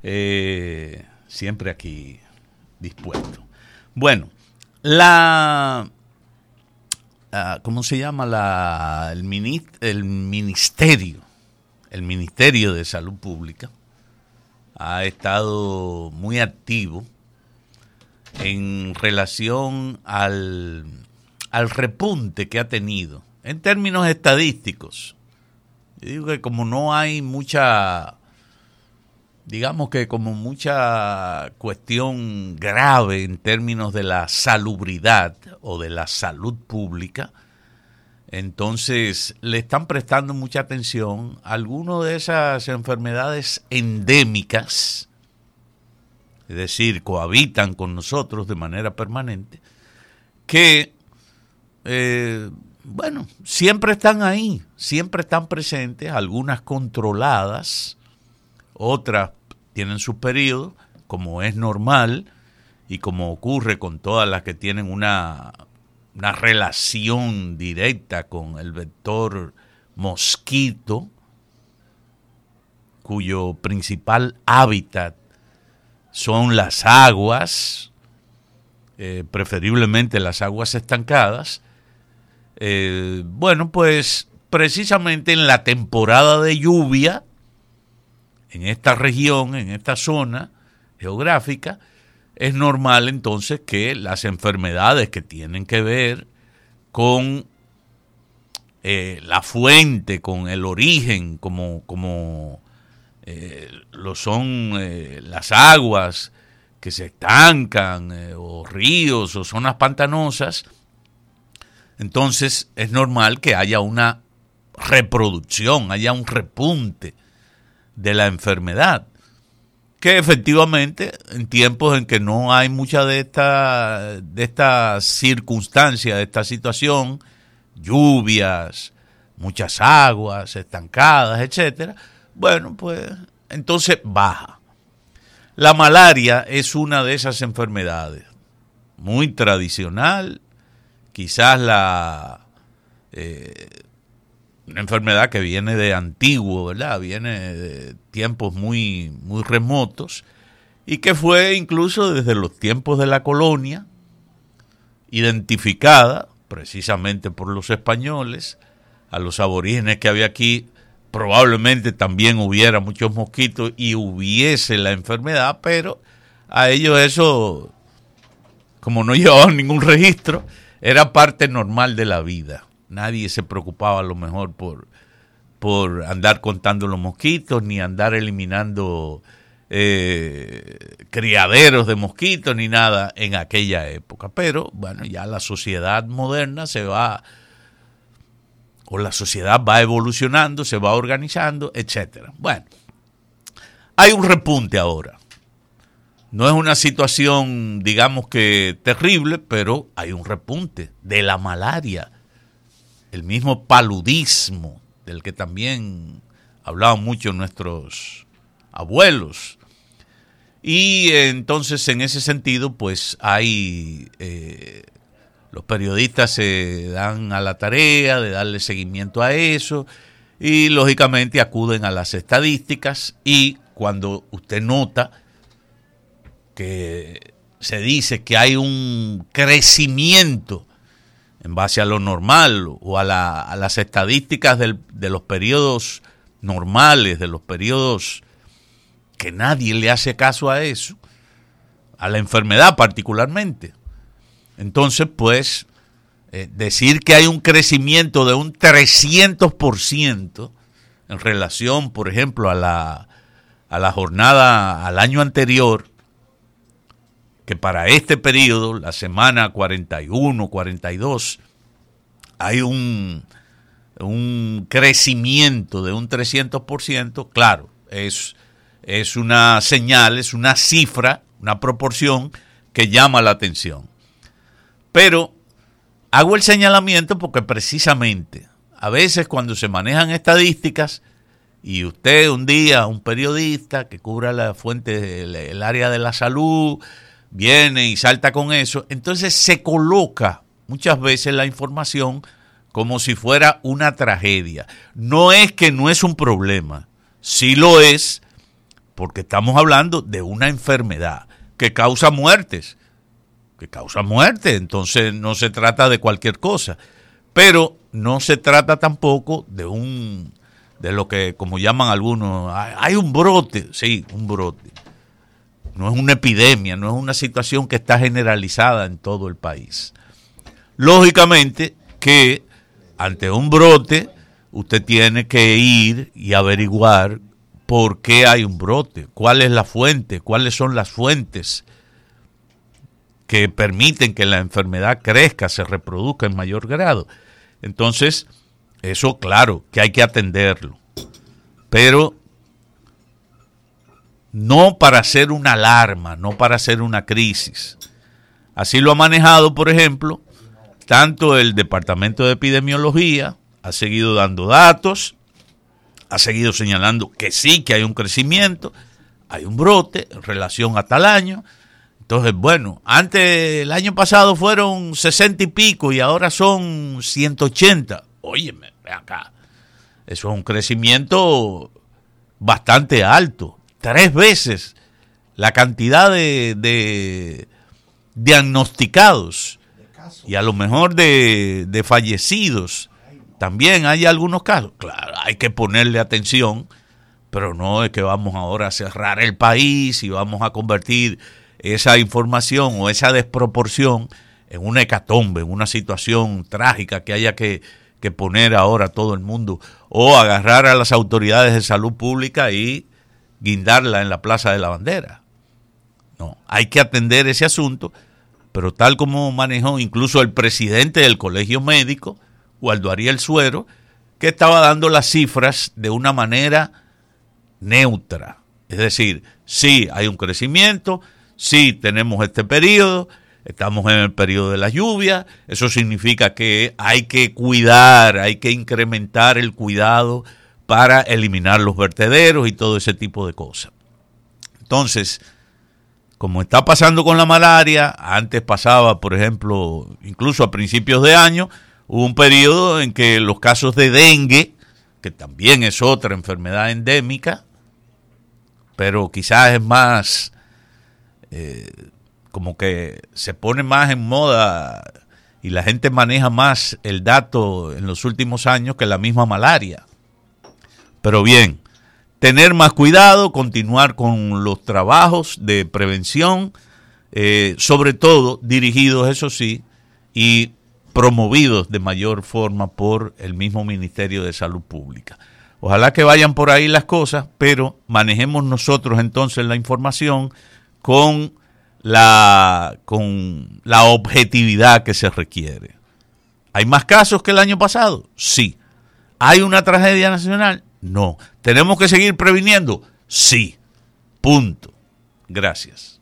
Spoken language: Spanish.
Siempre aquí dispuesto. Bueno, la... ¿cómo se llama? El Ministerio de Salud Pública ha estado muy activo en relación al repunte que ha tenido en términos estadísticos. Yo digo que como no hay mucha, digamos que como mucha cuestión grave en términos de la salubridad o de la salud pública, entonces le están prestando mucha atención a algunas de esas enfermedades endémicas, es decir, cohabitan con nosotros de manera permanente, que, siempre están ahí, siempre están presentes, algunas controladas, otras tienen sus periodos, como es normal y como ocurre con todas las que tienen una relación directa con el vector mosquito, cuyo principal hábitat son las aguas, preferiblemente las aguas estancadas. Pues precisamente en la temporada de lluvia, en esta región, en esta zona geográfica, es normal entonces que las enfermedades que tienen que ver con la fuente, con el origen, como lo son las aguas que se estancan, o ríos o zonas pantanosas, entonces es normal que haya una reproducción, haya un repunte de la enfermedad, que efectivamente en tiempos en que no hay mucha de esta circunstancia, de esta situación, lluvias, muchas aguas estancadas, etcétera, pues entonces baja. La malaria es una de esas enfermedades muy tradicional, quizás una enfermedad que viene de antiguo, ¿verdad? Viene de tiempos muy, muy remotos y que fue incluso desde los tiempos de la colonia identificada precisamente por los españoles. A los aborígenes que había aquí probablemente también hubiera muchos mosquitos y hubiese la enfermedad, pero a ellos eso, como no llevaban ningún registro, era parte normal de la vida. Nadie se preocupaba a lo mejor por andar contando los mosquitos, ni andar eliminando criaderos de mosquitos, ni nada en aquella época. Pero, ya la sociedad moderna la sociedad va evolucionando, se va organizando, etcétera. Hay un repunte ahora. No es una situación, digamos que terrible, pero hay un repunte de la malaria. El mismo paludismo, del que también hablaban mucho nuestros abuelos. Y entonces, en ese sentido, pues hay... los periodistas se dan a la tarea de darle seguimiento a eso y, lógicamente, acuden a las estadísticas y cuando usted nota que se dice que hay un crecimiento en base a lo normal o a las estadísticas de los periodos normales, de los periodos que nadie le hace caso a eso, a la enfermedad particularmente. Entonces, pues, decir que hay un crecimiento de un 300% en relación, por ejemplo, a la jornada, al año anterior, que para este periodo, la semana 41, 42, hay un crecimiento de un 300%, claro, es una señal, es una cifra, una proporción que llama la atención. Pero hago el señalamiento porque precisamente a veces cuando se manejan estadísticas y usted un día, un periodista que cubra la fuente, el área de la salud, viene y salta con eso, entonces se coloca muchas veces la información como si fuera una tragedia. No es que no es un problema, sí lo es, porque estamos hablando de una enfermedad que causa muertes, entonces no se trata de cualquier cosa, pero no se trata tampoco de lo que, como llaman algunos, hay un brote, sí, un brote. No es una epidemia, no es una situación que está generalizada en todo el país. Lógicamente que ante un brote usted tiene que ir y averiguar por qué hay un brote, cuál es la fuente, cuáles son las fuentes que permiten que la enfermedad crezca, se reproduzca en mayor grado. Entonces, eso claro que hay que atenderlo, pero no para hacer una alarma, no para hacer una crisis. Así lo ha manejado, por ejemplo, tanto el Departamento de Epidemiología, ha seguido dando datos, ha seguido señalando que sí, que hay un crecimiento, hay un brote en relación a tal año. Entonces, bueno, antes el año pasado fueron 60 y pico y ahora son 180. Óyeme, ve acá, eso es un crecimiento bastante alto. 3 veces la cantidad de diagnosticados y a lo mejor de fallecidos. También hay algunos casos. Claro, hay que ponerle atención, pero no es que vamos ahora a cerrar el país y vamos a convertir esa información o esa desproporción en una hecatombe, en una situación trágica que haya que poner ahora a todo el mundo o agarrar a las autoridades de salud pública y guindarla en la Plaza de la Bandera. No, hay que atender ese asunto, pero tal como manejó incluso el presidente del Colegio Médico, Waldo Ariel Suero, que estaba dando las cifras de una manera neutra. Es decir, sí hay un crecimiento, sí tenemos este periodo, estamos en el periodo de la lluvia, eso significa que hay que cuidar, hay que incrementar el cuidado para eliminar los vertederos y todo ese tipo de cosas. Entonces, como está pasando con la malaria, antes pasaba, por ejemplo, incluso a principios de año, hubo un periodo en que los casos de dengue, que también es otra enfermedad endémica, pero quizás es más, como que se pone más en moda y la gente maneja más el dato en los últimos años que la misma malaria. Pero bien, tener más cuidado, continuar con los trabajos de prevención, sobre todo dirigidos, eso sí, y promovidos de mayor forma por el mismo Ministerio de Salud Pública. Ojalá que vayan por ahí las cosas, pero manejemos nosotros entonces la información con la objetividad que se requiere. ¿Hay más casos que el año pasado? Sí. ¿Hay una tragedia nacional? No. ¿Tenemos que seguir previniendo? Sí. Punto. Gracias.